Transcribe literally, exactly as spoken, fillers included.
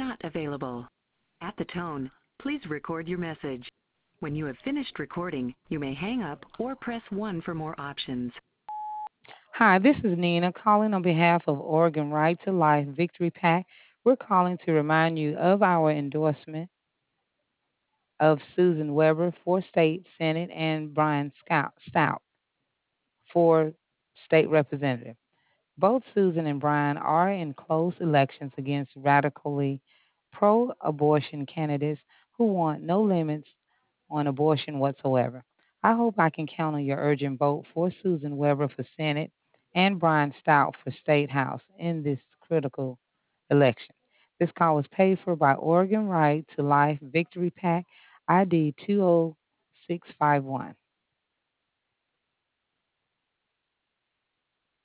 not available. At the tone, please record your message. When you have finished recording, you may hang up or press one for more options. Hi, this is Nina calling on behalf of Oregon Right to Life Victory PAC. We're calling to remind you of our endorsement of Susan Weber for State Senate and Brian Scout, Stout for State Representative. Both Susan and Brian are in close elections against radically pro abortion candidates who want no limits on abortion whatsoever. I hope I can count on your urgent vote for Susan Weber for Senate and Brian Stout for State House in this critical election. This call was paid for by Oregon Right to Life Victory PAC, I D two oh six five one.